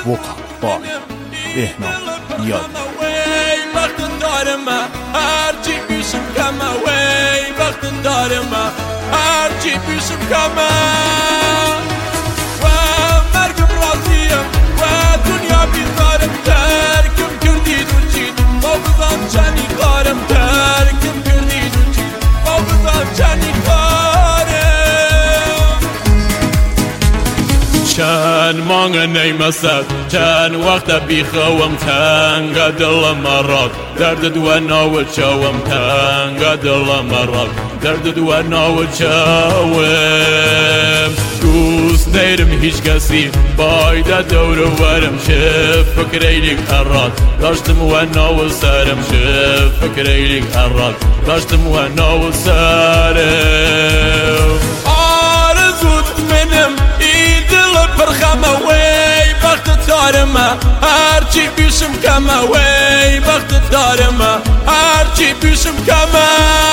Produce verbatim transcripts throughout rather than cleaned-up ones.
وقع بای بهنام یاد وقت دارم هرچی پیشم کمه وی وقت دارم هرچی پیشم کمه و مرگم راضیم و دنیا بیزارم ترکم کردید و چید با بزام چنی کارم ترکم کردید و چید با بزام چنی کارم چند مانگ نیمسد چند وقت بیخوام تنگ دل مراد درد دو ناو چوام تنگ دل مراد درد دو ناو چوام دوست نیرم هیچ کسی باید دور ورم چه فکری لیک اراد داشتم و ناو سرم چه فکری لیک اراد داشتم و ناو سرم آرزوت منم پرخمه وی وقت دارم هرچی پیشم کمه وی وقت دارم هرچی پیشم کمه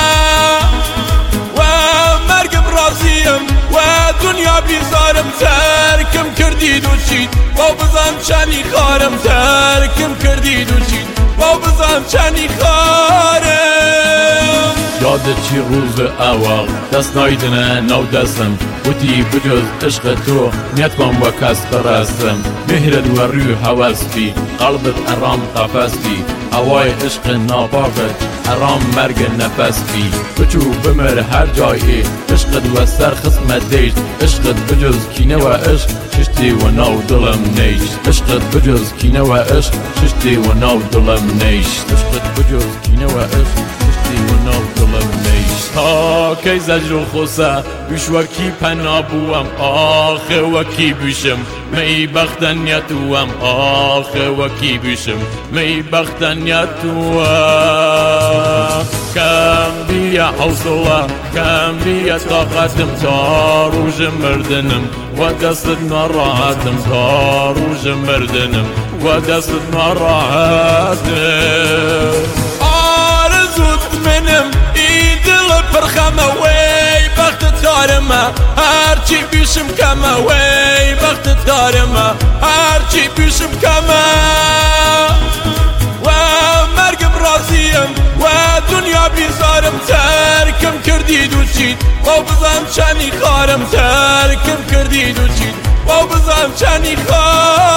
و مرگم راضیم و دنیا بیزارم ترکم کردید و چید با بزم چنی خارم ترکم کردید و چید با بزم چنی خارم یاد چی روز اول دست نایدنه نو دستم بودی بجز عشق تو نیت کن و کس پرستم مهرت و روی حوث بی قلبت ارام قفص بی هوای عشق ناپاکت ارام مرگ نفس بی بچو بمر هر جایی عشقت و سر خسمت دیش عشقت بجز کینه و عشق ششتی و نو دلم نیش عشقت بجز کینه و عشق ششتی و نو دلم نیش عشقت بجز کینه و عشق ششتی و نو دلم نیش تا کی زجر و خوصه بیش وکی پنا بوام آخه وکی بیشم می بختن یتوام آخه وکی بیشم می بختن یتوام کم بیا حوصله کم بیا طاقتم تا روز مردنم و دستت نراحتم تا روز مردنم و دستت نراحتم آرزوت منم ای دل پرخمه وی وقت دارم هرچی پیشم کمه وی وقت دارم هرچی پیشم کمه و مرگم راضیم و دنیا بیزارم ترکم کردید و چید با بزم چنی خارم ترکم کردید و چید با بزم چنی خارم